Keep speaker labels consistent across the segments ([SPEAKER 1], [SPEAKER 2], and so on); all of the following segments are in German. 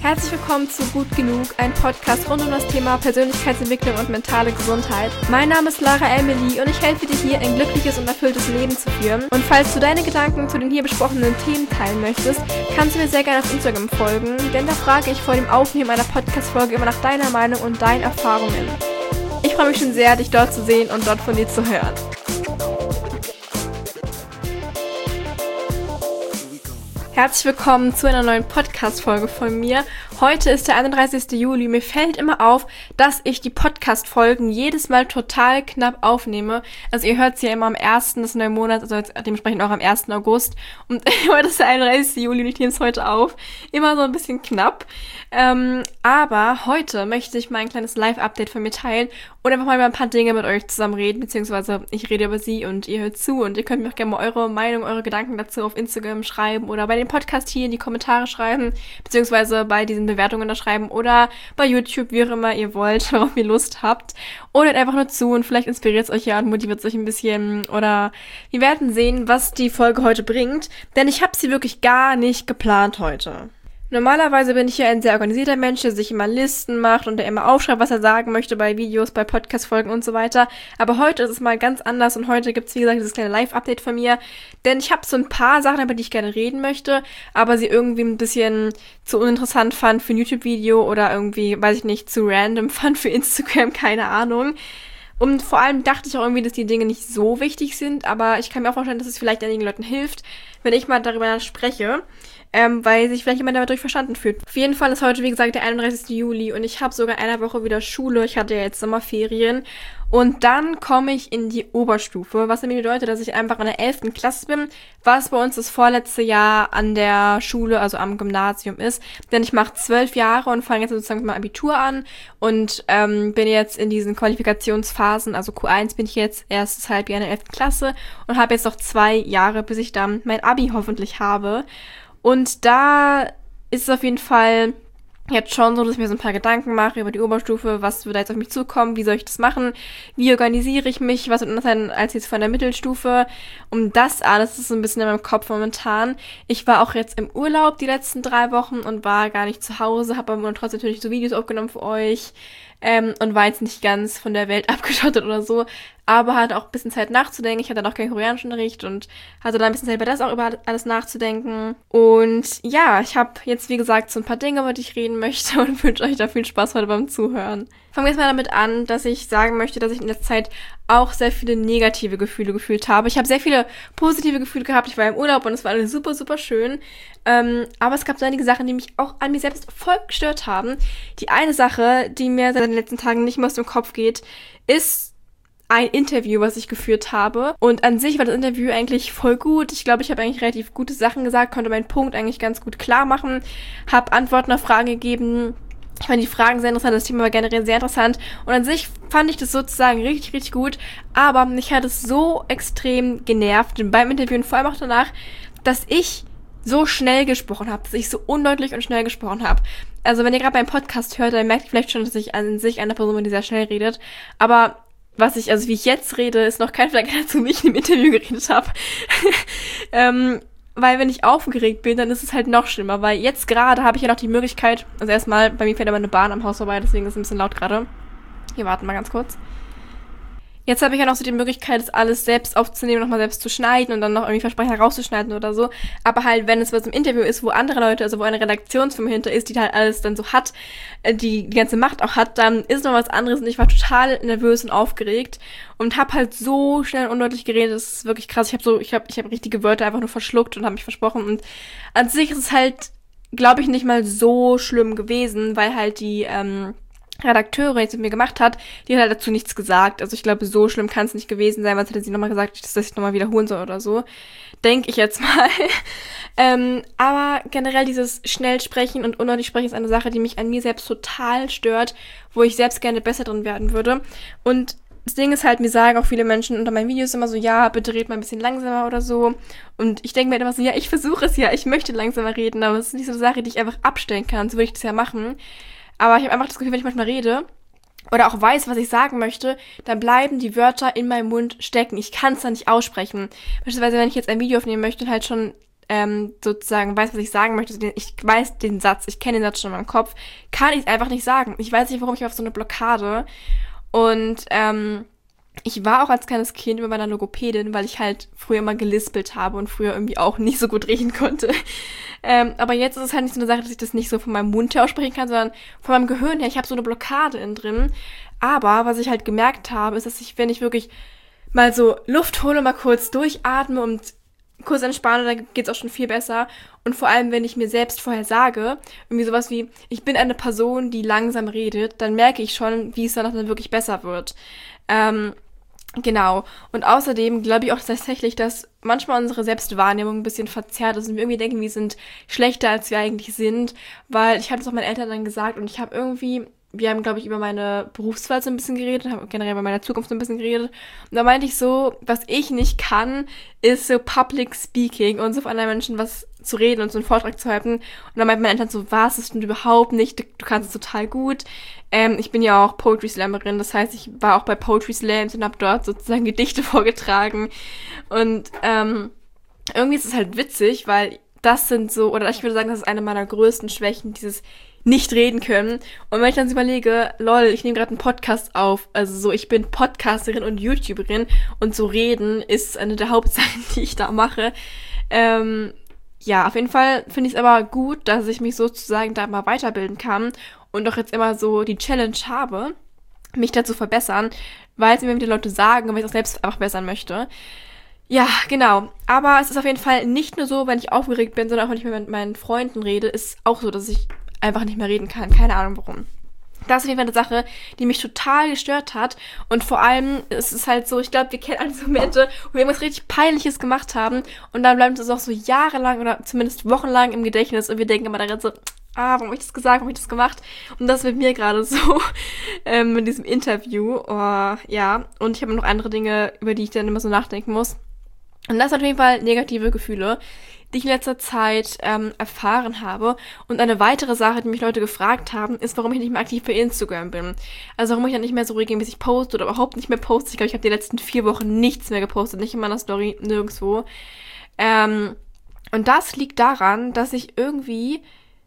[SPEAKER 1] Herzlich willkommen zu Gut Genug, ein Podcast rund um das Thema Persönlichkeitsentwicklung und mentale Gesundheit. Mein Name ist Lara Emily und ich helfe dir hier, ein glückliches und erfülltes Leben zu führen. Und falls du deine Gedanken zu den hier besprochenen Themen teilen möchtest, kannst du mir sehr gerne auf Instagram folgen, denn da frage ich vor dem Aufnehmen einer Podcast-Folge immer nach deiner Meinung und deinen Erfahrungen. Ich freue mich schon sehr, dich dort zu sehen und dort von dir zu hören. Herzlich willkommen zu einer neuen Podcast-Folge von mir. Heute ist der 31. Juli. Mir fällt immer auf, dass ich die Podcast-Folgen jedes Mal total knapp aufnehme. Also ihr hört es ja immer am 1. des neuen Monats, also jetzt dementsprechend auch am 1. August. Und heute ist der 31. Juli und ich nehme es heute auf. Immer so ein bisschen knapp. Aber heute möchte ich mal ein kleines Live-Update von mir teilen und einfach mal über ein paar Dinge mit euch zusammen reden, beziehungsweise ich rede über sie und ihr hört zu und ihr könnt mir auch gerne mal eure Meinung, eure Gedanken dazu auf Instagram schreiben oder bei dem Podcast hier in die Kommentare schreiben, beziehungsweise bei diesen Bewertungen da schreiben oder bei YouTube, wie auch immer ihr wollt, worauf ihr Lust habt. Oder einfach nur zu und vielleicht inspiriert es euch ja und motiviert es euch ein bisschen oder wir werden sehen, was die Folge heute bringt, denn ich habe sie wirklich gar nicht geplant heute. Normalerweise bin ich ja ein sehr organisierter Mensch, der sich immer Listen macht und der immer aufschreibt, was er sagen möchte bei Videos, bei Podcast-Folgen und so weiter. Aber heute ist es mal ganz anders und heute gibt's wie gesagt, dieses kleine Live-Update von mir. Denn ich habe so ein paar Sachen, über die ich gerne reden möchte, aber sie irgendwie ein bisschen zu uninteressant fand für ein YouTube-Video oder irgendwie, weiß ich nicht, zu random fand für Instagram, keine Ahnung. Und vor allem dachte ich auch irgendwie, dass die Dinge nicht so wichtig sind, aber ich kann mir auch vorstellen, dass es vielleicht einigen Leuten hilft, wenn ich mal darüber spreche. Weil sich vielleicht jemand dadurch verstanden fühlt. Auf jeden Fall ist heute, wie gesagt, der 31. Juli und ich habe sogar in einer Woche wieder Schule. Ich hatte ja jetzt Sommerferien und dann komme ich in die Oberstufe, was nämlich bedeutet, dass ich einfach in der 11. Klasse bin, was bei uns das vorletzte Jahr an der Schule, also am Gymnasium ist. Denn ich mache 12 Jahre und fange jetzt sozusagen mit meinem Abitur an und bin jetzt in diesen Qualifikationsphasen, also Q1 bin ich jetzt, erstes Halbjahr in der 11. Klasse und habe jetzt noch 2 Jahre, bis ich dann mein Abi hoffentlich habe. Und da ist es auf jeden Fall jetzt schon so, dass ich mir so ein paar Gedanken mache über die Oberstufe, was wird da jetzt auf mich zukommen, wie soll ich das machen, wie organisiere ich mich, was wird anders sein als jetzt von der Mittelstufe. Und das alles ist so ein bisschen in meinem Kopf momentan. Ich war auch jetzt im Urlaub die letzten 3 Wochen und war gar nicht zu Hause, habe aber trotzdem natürlich so Videos aufgenommen für euch und war jetzt nicht ganz von der Welt abgeschottet oder so, aber hatte auch ein bisschen Zeit nachzudenken. Ich hatte dann auch keinen Koreanischunterricht und hatte da ein bisschen Zeit über das auch über alles nachzudenken. Und ja, ich habe jetzt, wie gesagt, so ein paar Dinge, über die ich reden möchte und wünsche euch da viel Spaß heute beim Zuhören. Fangen wir jetzt mal damit an, dass ich sagen möchte, dass ich in letzter Zeit auch sehr viele negative Gefühle gefühlt habe. Ich habe sehr viele positive Gefühle gehabt. Ich war im Urlaub und es war alles super, super schön. Aber es gab so einige Sachen, die mich auch an mir selbst voll gestört haben. Die eine Sache, die mir seit den letzten Tagen nicht mehr aus dem Kopf geht, ist ein Interview, was ich geführt habe. Und an sich war das Interview eigentlich voll gut. Ich glaube, ich habe eigentlich relativ gute Sachen gesagt, konnte meinen Punkt eigentlich ganz gut klar machen, habe Antworten auf Fragen gegeben. Ich fand die Fragen sehr interessant, das Thema war generell sehr interessant. Und an sich fand ich das sozusagen richtig, richtig gut. Aber mich hat es so extrem genervt beim Interview und vor allem auch danach, dass ich so schnell gesprochen habe, dass ich so undeutlich und schnell gesprochen habe. Also wenn ihr gerade beim Podcast hört, dann merkt ihr vielleicht schon, dass ich an sich eine Person bin, die sehr schnell redet. Aber wie ich jetzt rede, ist noch kein Vergleich dazu, wie ich im Interview geredet habe. Weil wenn ich aufgeregt bin, dann ist es halt noch schlimmer, weil jetzt gerade habe ich ja noch die Möglichkeit, also erstmal, bei mir fährt aber eine Bahn am Haus vorbei, deswegen ist es ein bisschen laut gerade. Hier, warten wir ganz kurz. Jetzt habe ich ja noch so die Möglichkeit, das alles selbst aufzunehmen, nochmal selbst zu schneiden und dann noch irgendwie Versprecher rauszuschneiden oder so. Aber halt, wenn es was im Interview ist, wo andere Leute, also wo eine Redaktionsfirma hinter ist, die halt alles dann so hat, die ganze Macht auch hat, dann ist noch was anderes und ich war total nervös und aufgeregt und habe halt so schnell und undeutlich geredet, das ist wirklich krass. Ich habe richtige Wörter einfach nur verschluckt und habe mich versprochen und an sich ist es halt, glaube ich, nicht mal so schlimm gewesen, weil halt die Redakteure, die es mit mir gemacht hat, die hat halt dazu nichts gesagt. Also ich glaube, so schlimm kann es nicht gewesen sein, weil hätte sie nochmal gesagt, dass ich nochmal wiederholen soll oder so. Denke ich jetzt mal. Aber generell dieses Schnellsprechen und undeutlich sprechen ist eine Sache, die mich an mir selbst total stört, wo ich selbst gerne besser drin werden würde. Und das Ding ist halt, mir sagen auch viele Menschen unter meinen Videos immer so, ja, bitte red mal ein bisschen langsamer oder so. Und ich denke mir halt immer so, ja, ich versuche es ja, ich möchte langsamer reden, aber es ist nicht so eine Sache, die ich einfach abstellen kann, so würde ich das ja machen. Aber ich habe einfach das Gefühl, wenn ich manchmal rede oder auch weiß, was ich sagen möchte, dann bleiben die Wörter in meinem Mund stecken. Ich kann es dann nicht aussprechen. Beispielsweise, wenn ich jetzt ein Video aufnehmen möchte und halt schon sozusagen weiß, was ich sagen möchte, ich weiß den Satz, ich kenne den Satz schon in meinem Kopf, kann ich es einfach nicht sagen. Ich weiß nicht, warum ich auf so eine Blockade. Und ich war auch als kleines Kind bei meiner Logopädin, weil ich halt früher immer gelispelt habe und früher irgendwie auch nicht so gut reden konnte. Aber jetzt ist es halt nicht so eine Sache, dass ich das nicht so von meinem Mund her aussprechen kann, sondern von meinem Gehirn her. Ich habe so eine Blockade innen drin. Aber was ich halt gemerkt habe, ist, dass wenn ich wirklich mal so Luft hole, mal kurz durchatme und kurz entspanne, dann geht's auch schon viel besser. Und vor allem, wenn ich mir selbst vorher sage, irgendwie sowas wie, ich bin eine Person, die langsam redet, dann merke ich schon, wie es danach dann wirklich besser wird. Genau. Und außerdem glaube ich auch tatsächlich, dass manchmal unsere Selbstwahrnehmung ein bisschen verzerrt ist und wir irgendwie denken, wir sind schlechter, als wir eigentlich sind, weil ich habe es auch meinen Eltern dann gesagt und wir haben, glaube ich, über meine Berufswahl so ein bisschen geredet, haben generell über meine Zukunft so ein bisschen geredet. Und da meinte ich so, was ich nicht kann, ist so Public Speaking und so vor anderen Menschen was zu reden und so einen Vortrag zu halten. Und dann meinte meine Eltern so, was, das stimmt überhaupt nicht, du kannst es total gut. Ich bin ja auch Poetry Slammerin, das heißt, ich war auch bei Poetry Slams und habe dort sozusagen Gedichte vorgetragen. Und irgendwie ist es halt witzig, weil das sind so, oder ich würde sagen, das ist eine meiner größten Schwächen, dieses nicht reden können. Und wenn ich dann so überlege, lol, ich nehme gerade einen Podcast auf, also so, ich bin Podcasterin und YouTuberin und so reden ist eine der Hauptsachen, die ich da mache. Ja, auf jeden Fall finde ich es aber gut, dass ich mich sozusagen da mal weiterbilden kann und auch jetzt immer so die Challenge habe, mich da zu verbessern, weil es mir wieder Leute sagen und weil ich es auch selbst einfach bessern möchte. Ja, genau. Aber es ist auf jeden Fall nicht nur so, wenn ich aufgeregt bin, sondern auch wenn ich mit meinen Freunden rede, ist auch so, dass ich einfach nicht mehr reden kann. Keine Ahnung warum. Das ist auf jeden Fall eine Sache, die mich total gestört hat. Und vor allem ist es halt so, ich glaube, wir kennen alle so Momente, wo wir irgendwas richtig Peinliches gemacht haben und dann bleibt es auch so jahrelang oder zumindest wochenlang im Gedächtnis und wir denken immer daran so, warum habe ich das gesagt, warum habe ich das gemacht? Und das mit mir gerade so in diesem Interview. Oh, ja, und ich habe noch andere Dinge, über die ich dann immer so nachdenken muss. Und das sind auf jeden Fall negative Gefühle, die ich in letzter Zeit erfahren habe. Und eine weitere Sache, die mich Leute gefragt haben, ist, warum ich nicht mehr aktiv bei Instagram bin. Also warum ich dann nicht mehr so regelmäßig poste oder überhaupt nicht mehr poste. Ich glaube, ich habe die letzten 4 Wochen nichts mehr gepostet, nicht in meiner Story, nirgendwo. Und das liegt daran, dass ich irgendwie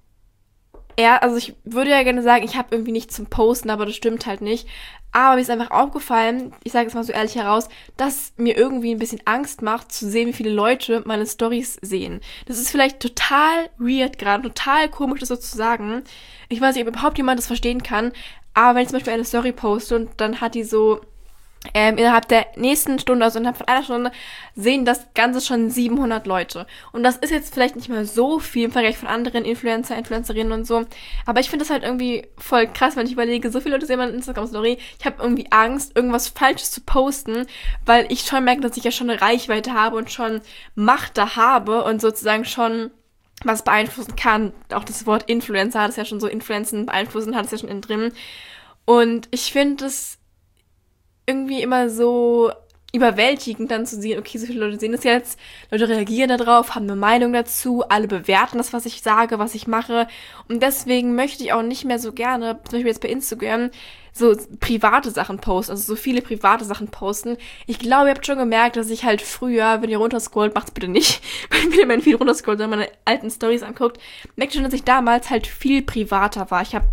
[SPEAKER 1] also ich würde ja gerne sagen, ich habe irgendwie nichts zum Posten, aber das stimmt halt nicht. Aber mir ist einfach aufgefallen, ich sage es mal so ehrlich heraus, dass mir irgendwie ein bisschen Angst macht, zu sehen, wie viele Leute meine Storys sehen. Das ist vielleicht total weird gerade, total komisch, das so zu sagen. Ich weiß nicht, ob überhaupt jemand das verstehen kann, aber wenn ich zum Beispiel eine Story poste und dann hat die so innerhalb der nächsten Stunde, also innerhalb von einer Stunde, sehen das Ganze schon 700 Leute. Und das ist jetzt vielleicht nicht mehr so viel im Vergleich von anderen Influencerinnen und so. Aber ich finde das halt irgendwie voll krass, wenn ich überlege, so viele Leute sehen meine Instagram-Story. Ich habe irgendwie Angst, irgendwas Falsches zu posten, weil ich schon merke, dass ich ja schon eine Reichweite habe und schon Macht da habe und sozusagen schon was beeinflussen kann. Auch das Wort Influencer hat es ja schon so, influenzen, beeinflussen hat es ja schon innen drin. Und ich finde es irgendwie immer so überwältigend dann zu sehen, okay, so viele Leute sehen das jetzt, Leute reagieren da drauf, haben eine Meinung dazu, alle bewerten das, was ich sage, was ich mache und deswegen möchte ich auch nicht mehr so gerne, zum Beispiel jetzt bei Instagram, so private Sachen posten, also so viele private Sachen posten. Ich glaube, ihr habt schon gemerkt, dass ich halt früher, wenn ihr runterscrollt, macht's bitte nicht, wenn ihr mein Feed runterscrollt, sondern meine alten Storys anguckt, merkt ihr schon, dass ich damals halt viel privater war. Ich habe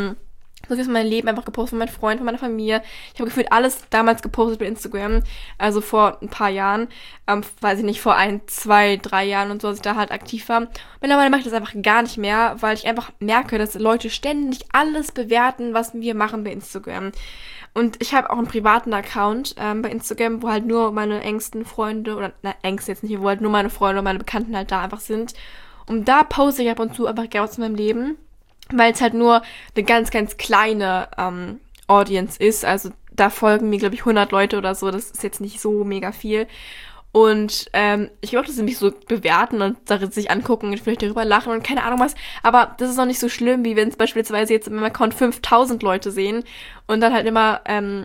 [SPEAKER 1] so viel von meinem Leben einfach gepostet, von meinen Freunden, von meiner Familie. Ich habe gefühlt alles damals gepostet bei Instagram, also vor ein paar Jahren, weiß ich nicht, vor 1, 2, 3 Jahren und so, als ich da halt aktiv war. Mittlerweile mache ich das einfach gar nicht mehr, weil ich einfach merke, dass Leute ständig alles bewerten, was wir machen bei Instagram. Und ich habe auch einen privaten Account bei Instagram, wo halt nur meine engsten Freunde, oder engsten jetzt nicht, wo halt nur meine Freunde und meine Bekannten halt da einfach sind. Und da poste ich ab und zu einfach gerne aus meinem Leben, weil es halt nur eine ganz, ganz kleine Audience ist. Also da folgen mir, glaube ich, 100 Leute oder so. Das ist jetzt nicht so mega viel. Und ich glaube, dass sie mich so bewerten und sich angucken und vielleicht darüber lachen und keine Ahnung was. Aber das ist noch nicht so schlimm, wie wenn es beispielsweise jetzt in meinem Account 5000 Leute sehen und dann halt immer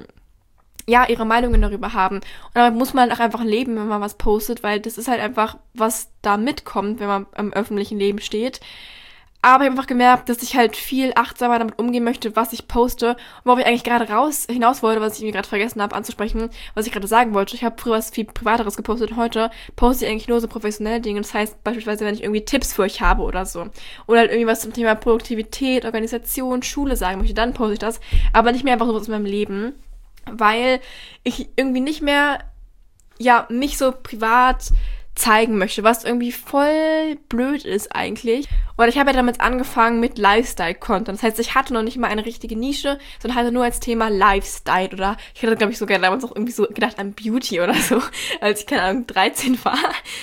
[SPEAKER 1] ihre Meinungen darüber haben. Und damit muss man auch einfach leben, wenn man was postet, weil das ist halt einfach, was da mitkommt, wenn man im öffentlichen Leben steht. Aber ich habe einfach gemerkt, dass ich halt viel achtsamer damit umgehen möchte, was ich poste. Und worauf ich eigentlich gerade hinaus wollte, was ich irgendwie gerade vergessen habe anzusprechen, was ich gerade sagen wollte. Ich habe früher was viel Privateres gepostet. Heute poste ich eigentlich nur so professionelle Dinge. Das heißt beispielsweise, wenn ich irgendwie Tipps für euch habe oder so. Oder halt irgendwie was zum Thema Produktivität, Organisation, Schule sagen möchte, dann poste ich das. Aber nicht mehr einfach so aus meinem Leben. Weil ich irgendwie nicht mehr, mich so privat zeigen möchte, was irgendwie voll blöd ist eigentlich. Und ich habe ja damit angefangen mit Lifestyle-Content. Das heißt, ich hatte noch nicht mal eine richtige Nische, sondern hatte nur als Thema Lifestyle. Oder ich hatte, glaube ich, sogar damals auch irgendwie so gedacht an Beauty oder so, als ich, keine Ahnung, 13 war.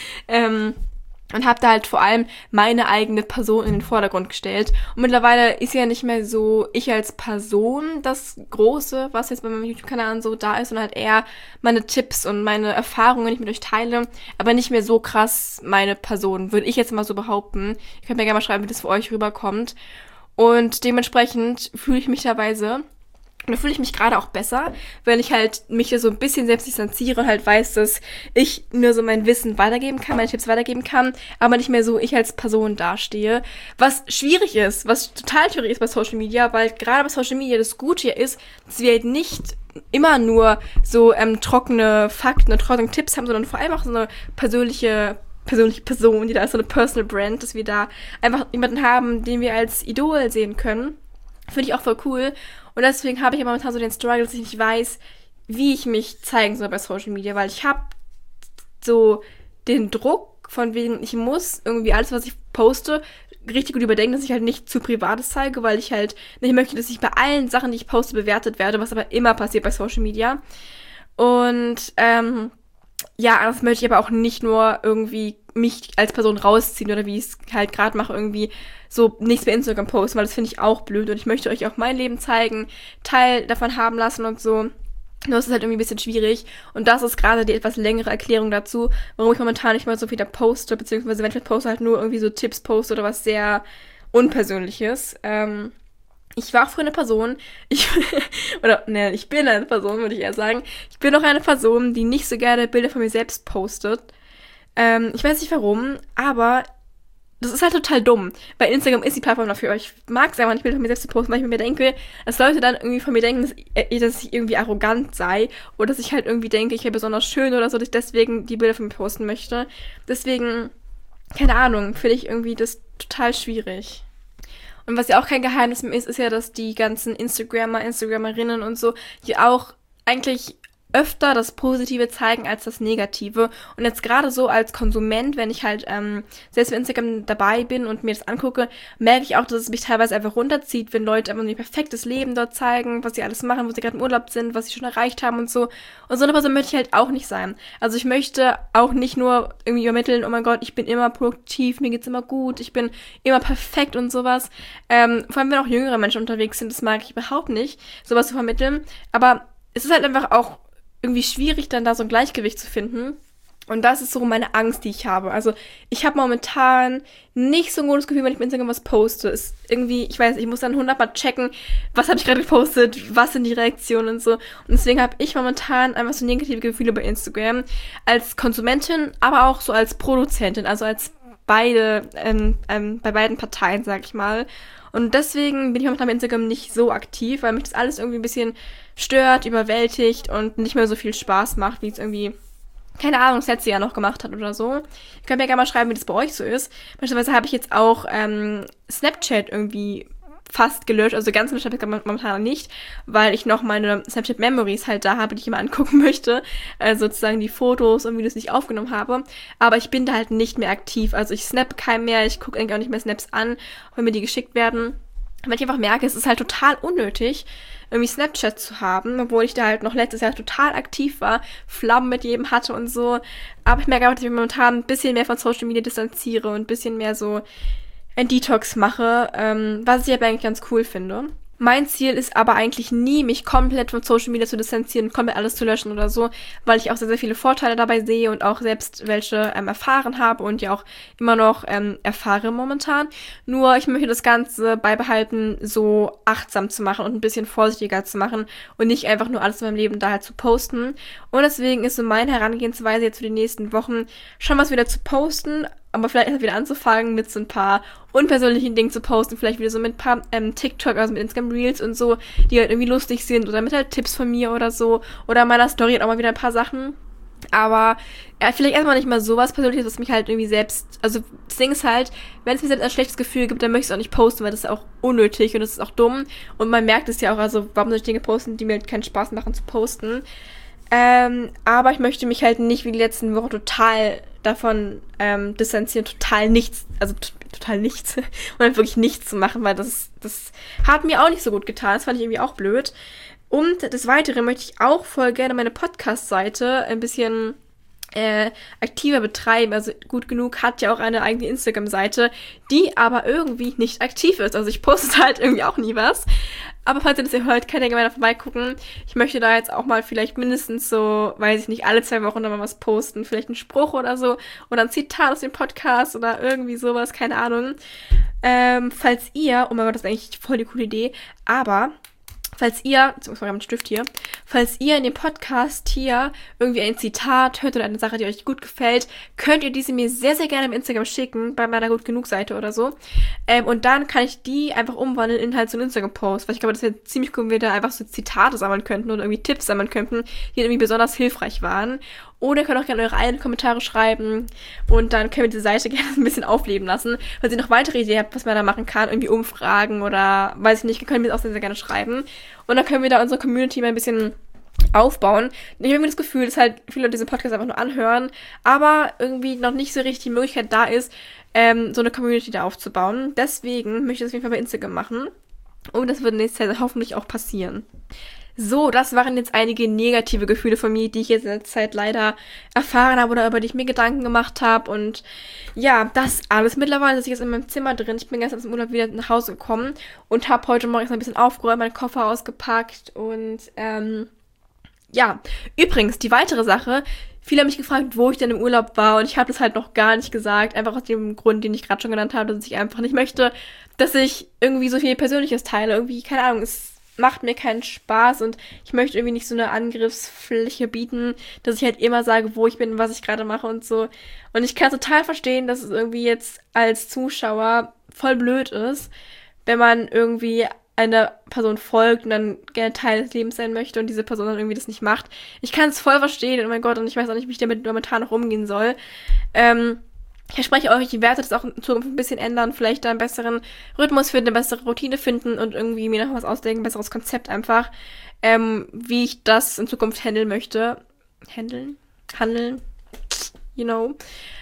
[SPEAKER 1] Und habe da halt vor allem meine eigene Person in den Vordergrund gestellt. Und mittlerweile ist ja nicht mehr so ich als Person das Große, was jetzt bei meinem YouTube-Kanal so da ist, sondern halt eher meine Tipps und meine Erfahrungen, die ich mit euch teile, aber nicht mehr so krass meine Person, würde ich jetzt mal so behaupten. Ihr könnt mir gerne mal schreiben, wie das für euch rüberkommt. Und dementsprechend fühle ich mich teilweise, und da fühle ich mich gerade auch besser, weil ich halt mich so ein bisschen selbst distanziere und halt weiß, dass ich nur so mein Wissen weitergeben kann, meine Tipps weitergeben kann, aber nicht mehr so ich als Person dastehe. Was schwierig ist, was total schwierig ist bei Social Media, weil gerade bei Social Media das Gute hier ist, dass wir halt nicht immer nur so trockene Fakten und trockene Tipps haben, sondern vor allem auch so eine persönliche Person, die da ist, so eine Personal Brand, dass wir da einfach jemanden haben, den wir als Idol sehen können. Finde ich auch voll cool. Und deswegen habe ich ja momentan so den Struggle, dass ich nicht weiß, wie ich mich zeigen soll bei Social Media, weil ich habe so den Druck von wegen, ich muss irgendwie alles, was ich poste, richtig gut überdenken, dass ich halt nicht zu Privates zeige, weil ich halt nicht möchte, dass ich bei allen Sachen, die ich poste, bewertet werde, was aber immer passiert bei Social Media. Und das möchte ich aber auch nicht nur irgendwie mich als Person rausziehen oder wie ich es halt gerade mache, irgendwie so nichts bei Instagram posten, weil das finde ich auch blöd und ich möchte euch auch mein Leben zeigen, Teil davon haben lassen und so. Nur ist es halt irgendwie ein bisschen schwierig und das ist gerade die etwas längere Erklärung dazu, warum ich momentan nicht mal so viel da poste, beziehungsweise wenn ich poste, halt nur irgendwie so Tipps poste oder was sehr Unpersönliches. Ich war auch früher eine Person, ich bin eine Person, würde ich eher sagen. Ich bin auch eine Person, die nicht so gerne Bilder von mir selbst postet. Ich weiß nicht warum, aber das ist halt total dumm, weil Instagram ist die Plattform dafür. Ich mag es einfach nicht, Bilder von mir selbst zu posten, weil ich mir denke, dass Leute dann irgendwie von mir denken, dass ich irgendwie arrogant sei oder dass ich halt irgendwie denke, ich wäre besonders schön oder so, dass ich deswegen die Bilder von mir posten möchte. Deswegen, keine Ahnung, finde ich irgendwie das total schwierig. Und was ja auch kein Geheimnis mehr ist ja, dass die ganzen Instagramerinnen und so, die auch eigentlich öfter das Positive zeigen als das Negative. Und jetzt gerade so als Konsument, wenn ich halt selbst bei Instagram dabei bin und mir das angucke, merke ich auch, dass es mich teilweise einfach runterzieht, wenn Leute einfach ein perfektes Leben dort zeigen, was sie alles machen, wo sie gerade im Urlaub sind, was sie schon erreicht haben und so. Und so eine Person möchte ich halt auch nicht sein. Also ich möchte auch nicht nur irgendwie übermitteln, oh mein Gott, ich bin immer produktiv, mir geht's immer gut, ich bin immer perfekt und sowas. Vor allem, wenn auch jüngere Menschen unterwegs sind, das mag ich überhaupt nicht, sowas zu vermitteln. Aber es ist halt einfach auch irgendwie schwierig, dann da so ein Gleichgewicht zu finden. Und das ist so meine Angst, die ich habe. Also ich habe momentan nicht so ein gutes Gefühl, wenn ich mit Instagram was poste. Ist irgendwie, ich weiß, ich muss dann 100-mal checken, was habe ich gerade gepostet, was sind die Reaktionen und so. Und deswegen habe ich momentan einfach so negative Gefühle bei Instagram. Als Konsumentin, aber auch so als Produzentin, also als bei beiden Parteien, sag ich mal. Und deswegen bin ich momentan bei Instagram nicht so aktiv, weil mich das alles irgendwie ein bisschen stört, überwältigt und nicht mehr so viel Spaß macht, wie es irgendwie, keine Ahnung, das letzte Jahr noch gemacht hat oder so. Ihr könnt mir gerne mal schreiben, wie das bei euch so ist. Beispielsweise habe ich jetzt auch Snapchat irgendwie fast gelöscht, also ganz gelöscht habe ich momentan nicht, weil ich noch meine Snapchat-Memories halt da habe, die ich immer angucken möchte, also sozusagen die Fotos und Videos, die ich aufgenommen habe, aber ich bin da halt nicht mehr aktiv, also ich snappe keinen mehr, ich gucke eigentlich auch nicht mehr Snaps an, wenn mir die geschickt werden, weil ich einfach merke, es ist halt total unnötig, irgendwie Snapchat zu haben, obwohl ich da halt noch letztes Jahr total aktiv war, Flammen mit jedem hatte und so, aber ich merke auch, dass ich momentan ein bisschen mehr von Social Media distanziere und ein bisschen mehr so ein Detox mache, was ich aber eigentlich ganz cool finde. Mein Ziel ist aber eigentlich nie, mich komplett von Social Media zu distanzieren und komplett alles zu löschen oder so, weil ich auch sehr, sehr viele Vorteile dabei sehe und auch selbst welche erfahren habe und ja auch immer noch erfahre momentan. Nur ich möchte das Ganze beibehalten, so achtsam zu machen und ein bisschen vorsichtiger zu machen und nicht einfach nur alles in meinem Leben da halt zu posten. Und deswegen ist so meine Herangehensweise jetzt für die nächsten Wochen schon was wieder zu posten, aber vielleicht erst wieder anzufangen mit so ein paar unpersönlichen Dingen zu posten, vielleicht wieder so mit ein paar TikTok, also mit Instagram Reels und so, die halt irgendwie lustig sind oder mit halt Tipps von mir oder so oder meiner Story auch mal wieder ein paar Sachen. Aber vielleicht erstmal nicht mal sowas Persönliches, was mich halt irgendwie selbst, also das Ding ist halt, wenn es mir selbst ein schlechtes Gefühl gibt, dann möchte ich es auch nicht posten, weil das ist auch unnötig und das ist auch dumm und man merkt es ja auch, also warum soll ich Dinge posten, die mir halt keinen Spaß machen zu posten. Aber ich möchte mich halt nicht wie die letzten Wochen total davon distanzieren, total nichts und dann wirklich nichts zu machen, weil das hat mir auch nicht so gut getan, das fand ich irgendwie auch blöd. Und des Weiteren möchte ich auch voll gerne meine Podcast-Seite ein bisschen aktiver betreiben. Also Gut Genug hat ja auch eine eigene Instagram-Seite, die aber irgendwie nicht aktiv ist. Also ich poste halt irgendwie auch nie was. Aber falls ihr das hier hört, könnt ihr gerne vorbeigucken. Ich möchte da jetzt auch mal vielleicht mindestens so, weiß ich nicht, alle 2 Wochen mal was posten. Vielleicht einen Spruch oder so. Oder ein Zitat aus dem Podcast oder irgendwie sowas, keine Ahnung. Falls ihr, oh mein Gott, das ist eigentlich voll die coole Idee, aber falls ihr in dem Podcast hier irgendwie ein Zitat hört oder eine Sache, die euch gut gefällt, könnt ihr diese mir sehr, sehr gerne im Instagram schicken, bei meiner Gut Genug Seite oder so. Und dann kann ich die einfach umwandeln in halt so einen Instagram-Post, weil ich glaube, das wäre ziemlich cool, wenn wir da einfach so Zitate sammeln könnten oder irgendwie Tipps sammeln könnten, die irgendwie besonders hilfreich waren. Oder ihr könnt auch gerne eure eigenen Kommentare schreiben und dann können wir diese Seite gerne ein bisschen aufleben lassen. Wenn ihr noch weitere Ideen habt, was man da machen kann, irgendwie Umfragen oder weiß ich nicht, können wir das auch sehr, sehr gerne schreiben. Und dann können wir da unsere Community mal ein bisschen aufbauen. Ich habe irgendwie das Gefühl, dass halt viele Leute diesen Podcast einfach nur anhören, aber irgendwie noch nicht so richtig die Möglichkeit da ist, so eine Community da aufzubauen. Deswegen möchte ich das auf jeden Fall bei Instagram machen. Und das wird in nächster Zeit hoffentlich auch passieren. So, das waren jetzt einige negative Gefühle von mir, die ich jetzt in der Zeit leider erfahren habe oder über die ich mir Gedanken gemacht habe. Und ja, das alles. Mittlerweile sitze ich jetzt in meinem Zimmer drin. Ich bin gestern aus dem Urlaub wieder nach Hause gekommen und habe heute Morgen ein bisschen aufgeräumt, meinen Koffer ausgepackt. Und ja, übrigens, die weitere Sache. Viele haben mich gefragt, wo ich denn im Urlaub war und ich habe das halt noch gar nicht gesagt. Einfach aus dem Grund, den ich gerade schon genannt habe, dass ich einfach nicht möchte, dass ich irgendwie so viel Persönliches teile. Irgendwie, keine Ahnung, es macht mir keinen Spaß und ich möchte irgendwie nicht so eine Angriffsfläche bieten, dass ich halt immer sage, wo ich bin, was ich gerade mache und so. Und ich kann total verstehen, dass es irgendwie jetzt als Zuschauer voll blöd ist, wenn man irgendwie einer Person folgt und dann gerne Teil des Lebens sein möchte und diese Person dann irgendwie das nicht macht. Ich kann es voll verstehen, oh mein Gott, und ich weiß auch nicht, wie ich damit momentan noch umgehen soll. Ich verspreche euch, ich werde das auch in Zukunft ein bisschen ändern, vielleicht da einen besseren Rhythmus finden, eine bessere Routine finden und irgendwie mir noch was ausdenken, ein besseres Konzept einfach, wie ich das in Zukunft handeln möchte. Handeln, you know.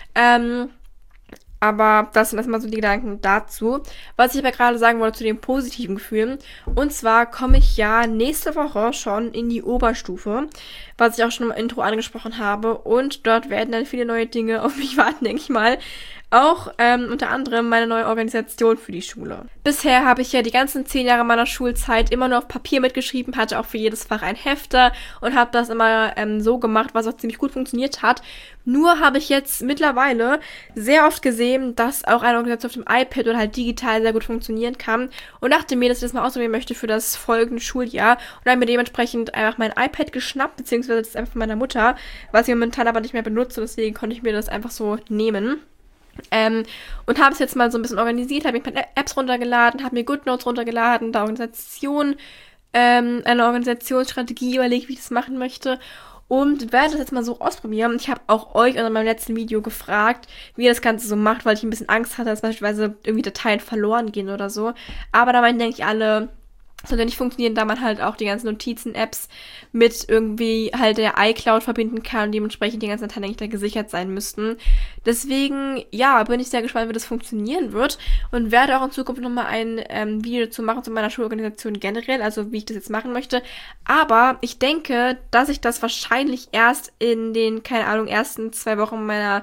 [SPEAKER 1] Aber das sind erstmal so die Gedanken dazu. Was ich aber gerade sagen wollte zu den positiven Gefühlen. Und zwar komme ich ja nächste Woche schon in die Oberstufe, was ich auch schon im Intro angesprochen habe. Und dort werden dann viele neue Dinge auf mich warten, denke ich mal. Auch unter anderem meine neue Organisation für die Schule. Bisher habe ich ja die ganzen 10 Jahre meiner Schulzeit immer nur auf Papier mitgeschrieben, hatte auch für jedes Fach ein Hefter und habe das immer so gemacht, was auch ziemlich gut funktioniert hat. Nur habe ich jetzt mittlerweile sehr oft gesehen, dass auch eine Organisation auf dem iPad oder halt digital sehr gut funktionieren kann und dachte mir, dass ich das mal ausprobieren möchte für das folgende Schuljahr und habe mir dementsprechend einfach mein iPad geschnappt, beziehungsweise das ist einfach von meiner Mutter, was ich momentan aber nicht mehr benutze, deswegen konnte ich mir das einfach so nehmen. Und habe es jetzt mal so ein bisschen organisiert, habe mir ein paar Apps runtergeladen, habe mir GoodNotes runtergeladen, da eine Organisationsstrategie überlegt, wie ich das machen möchte und werde das jetzt mal so ausprobieren. Ich habe auch euch in meinem letzten Video gefragt, wie ihr das Ganze so macht, weil ich ein bisschen Angst hatte, dass beispielsweise irgendwie Dateien verloren gehen oder so. Aber da meinten, denke ich, alle, sollte nicht funktionieren, da man halt auch die ganzen Notizen-Apps mit irgendwie halt der iCloud verbinden kann und dementsprechend die ganzen Dateien eigentlich da gesichert sein müssten. Deswegen, ja, bin ich sehr gespannt, wie das funktionieren wird und werde auch in Zukunft nochmal ein Video dazu machen zu meiner Schulorganisation generell, also wie ich das jetzt machen möchte. Aber ich denke, dass ich das wahrscheinlich erst in den, keine Ahnung, ersten 2 Wochen meines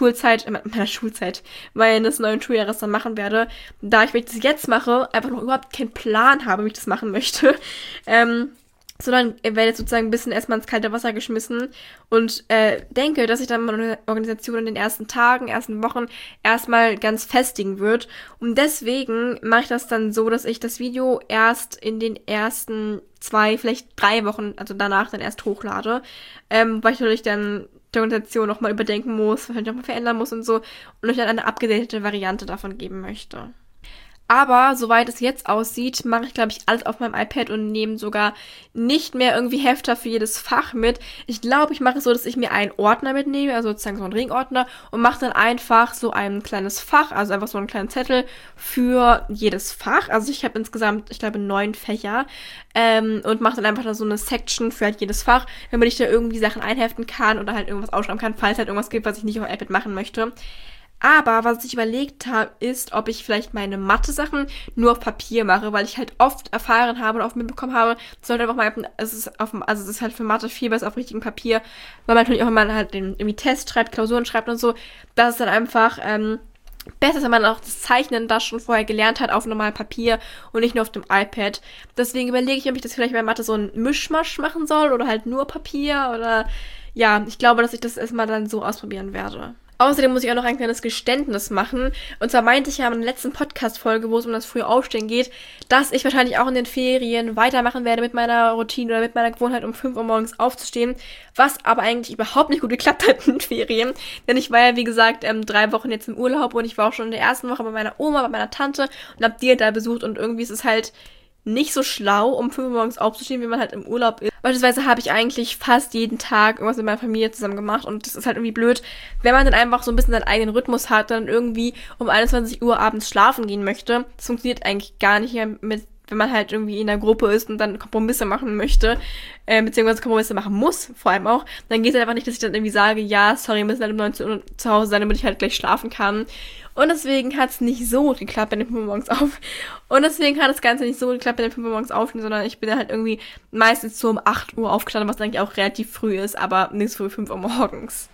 [SPEAKER 1] neuen Schuljahres dann machen werde, da ich, wenn ich das jetzt mache, einfach noch überhaupt keinen Plan habe, wie ich das machen möchte. Sondern werde jetzt sozusagen ein bisschen erstmal ins kalte Wasser geschmissen und denke, dass sich dann meine Organisation in den ersten Tagen, ersten Wochen erstmal ganz festigen wird. Und deswegen mache ich das dann so, dass ich das Video erst in den ersten 2, vielleicht 3 Wochen, also danach dann erst hochlade, weil ich natürlich dann der Organisation nochmal überdenken muss, wahrscheinlich nochmal verändern muss und so und euch dann eine abgedatete Variante davon geben möchte. Aber soweit es jetzt aussieht, mache ich, glaube ich, alles auf meinem iPad und nehme sogar nicht mehr irgendwie Hefter für jedes Fach mit. Ich glaube, ich mache es so, dass ich mir einen Ordner mitnehme, also sozusagen so einen Ringordner und mache dann einfach so ein kleines Fach, also einfach so einen kleinen Zettel für jedes Fach. Also ich habe insgesamt, ich glaube, 9 Fächer und mache dann einfach da so eine Section für halt jedes Fach, damit ich da irgendwie Sachen einheften kann oder halt irgendwas ausschreiben kann, falls halt irgendwas gibt, was ich nicht auf iPad machen möchte. Aber was ich überlegt habe, ist, ob ich vielleicht meine Mathe-Sachen nur auf Papier mache, weil ich halt oft erfahren habe und oft mitbekommen habe, es sollte einfach mal, es ist halt für Mathe viel besser auf richtigem Papier, weil man natürlich auch, wenn man halt irgendwie Tests schreibt, Klausuren schreibt und so, dass es dann einfach besser ist, wenn man auch das Zeichnen da schon vorher gelernt hat auf normalem Papier und nicht nur auf dem iPad. Deswegen überlege ich, ob ich das vielleicht bei Mathe so ein Mischmasch machen soll oder halt nur Papier oder ja, ich glaube, dass ich das erstmal dann so ausprobieren werde. Außerdem muss ich auch noch ein kleines Geständnis machen. Und zwar meinte ich ja in der letzten Podcast-Folge, wo es um das frühe Aufstehen geht, dass ich wahrscheinlich auch in den Ferien weitermachen werde mit meiner Routine oder mit meiner Gewohnheit, um 5 Uhr morgens aufzustehen. Was aber eigentlich überhaupt nicht gut geklappt hat in den Ferien. Denn ich war ja, wie gesagt, 3 Wochen jetzt im Urlaub und ich war auch schon in der ersten Woche bei meiner Oma, bei meiner Tante und hab die da besucht. Und irgendwie ist es halt nicht so schlau, um 5 Uhr morgens aufzustehen, wie man halt im Urlaub ist. Beispielsweise habe ich eigentlich fast jeden Tag irgendwas mit meiner Familie zusammen gemacht und das ist halt irgendwie blöd, wenn man dann einfach so ein bisschen seinen eigenen Rhythmus hat, dann irgendwie um 21 Uhr abends schlafen gehen möchte. Das funktioniert eigentlich gar nicht mehr wenn man halt irgendwie in der Gruppe ist und dann Kompromisse machen möchte, beziehungsweise Kompromisse machen muss, vor allem auch, dann geht es einfach nicht, dass ich dann irgendwie sage, ja, sorry, wir müssen halt um 19 Uhr zu Hause sein, damit ich halt gleich schlafen kann. Und deswegen hat es nicht so gut geklappt bei den 5 Uhr morgens auf. Und deswegen hat das Ganze nicht so gut geklappt bei den 5 Uhr morgens aufstehen, sondern ich bin dann halt irgendwie meistens so um 8 Uhr aufgestanden, was eigentlich auch relativ früh ist, aber nicht so früh 5 Uhr morgens.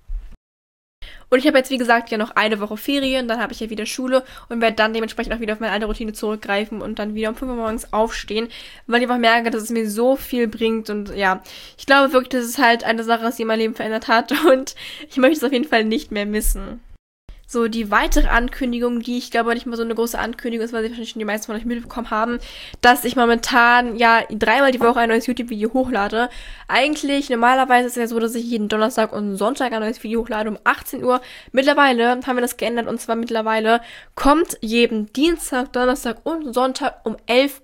[SPEAKER 1] Und ich habe jetzt, wie gesagt, ja noch eine Woche Ferien, dann habe ich ja wieder Schule und werde dann dementsprechend auch wieder auf meine alte Routine zurückgreifen und dann wieder um 5 Uhr morgens aufstehen, weil ich einfach merke, dass es mir so viel bringt und ja, ich glaube wirklich, das ist halt eine Sache, die mein Leben verändert hat und ich möchte es auf jeden Fall nicht mehr missen. So, die weitere Ankündigung, die ich glaube nicht mal so eine große Ankündigung ist, weil sie wahrscheinlich schon die meisten von euch mitbekommen haben, dass ich momentan ja 3-mal die Woche ein neues YouTube-Video hochlade. Eigentlich, normalerweise ist es ja so, dass ich jeden Donnerstag und Sonntag ein neues Video hochlade um 18 Uhr. Mittlerweile haben wir das geändert und zwar mittlerweile kommt jeden Dienstag, Donnerstag und Sonntag um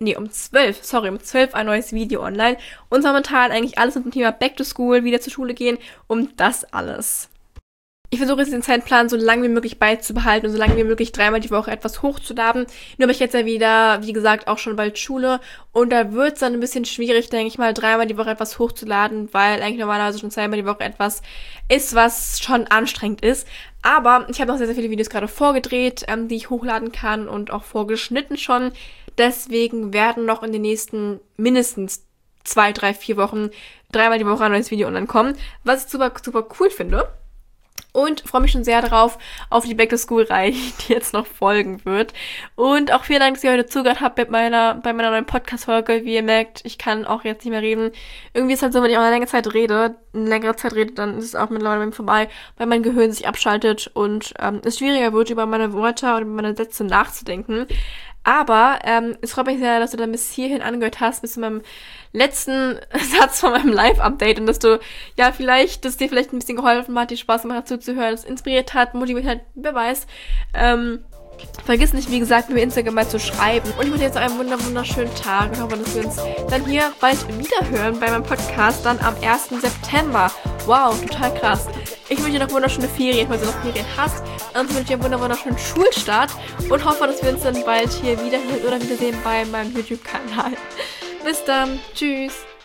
[SPEAKER 1] 12 ein neues Video online. Und momentan eigentlich alles mit dem Thema Back to School, wieder zur Schule gehen, um das alles. Ich versuche jetzt den Zeitplan so lange wie möglich beizubehalten und so lange wie möglich 3-mal die Woche etwas hochzuladen. Nur habe ich jetzt ja wieder, wie gesagt, auch schon bald Schule und da wird es dann ein bisschen schwierig, denke ich mal, 3-mal die Woche etwas hochzuladen, weil eigentlich normalerweise schon 2-mal die Woche etwas ist, was schon anstrengend ist. Aber ich habe noch sehr, sehr viele Videos gerade vorgedreht, die ich hochladen kann und auch vorgeschnitten schon. Deswegen werden noch in den nächsten mindestens 2, 3, 4 Wochen 3-mal die Woche ein neues Video online kommen, was ich super, super cool finde. Und freue mich schon sehr darauf, auf die Back-to-School-Reihe, die jetzt noch folgen wird. Und auch vielen Dank, dass ihr heute zugehört habt bei meiner neuen Podcast-Folge. Wie ihr merkt, ich kann auch jetzt nicht mehr reden. Irgendwie ist halt so, wenn ich auch eine längere Zeit rede, dann ist es auch mittlerweile bei mir vorbei, weil mein Gehirn sich abschaltet und es schwieriger wird, über meine Wörter und über meine Sätze nachzudenken. Aber es freut mich sehr, dass du dann bis hierhin angehört hast, bis zu meinem letzten Satz von meinem Live-Update und dass dir vielleicht ein bisschen geholfen hat, dir Spaß gemacht hat zuzuhören, es inspiriert hat, motiviert hat, wer weiß. Vergiss nicht, wie gesagt, mir Instagram mal zu schreiben. Und ich wünsche jetzt noch einen wunderschönen Tag und hoffe, dass wir uns dann hier bald wieder hören bei meinem Podcast, dann am 1. September. Wow, total krass. Ich wünsche dir noch wunderschöne Ferien, falls du noch Ferien hast. Und ich wünsche dir einen wunderschönen Schulstart und hoffe, dass wir uns dann bald hier wieder hören oder wiedersehen bei meinem YouTube-Kanal. Bis dann. Tschüss.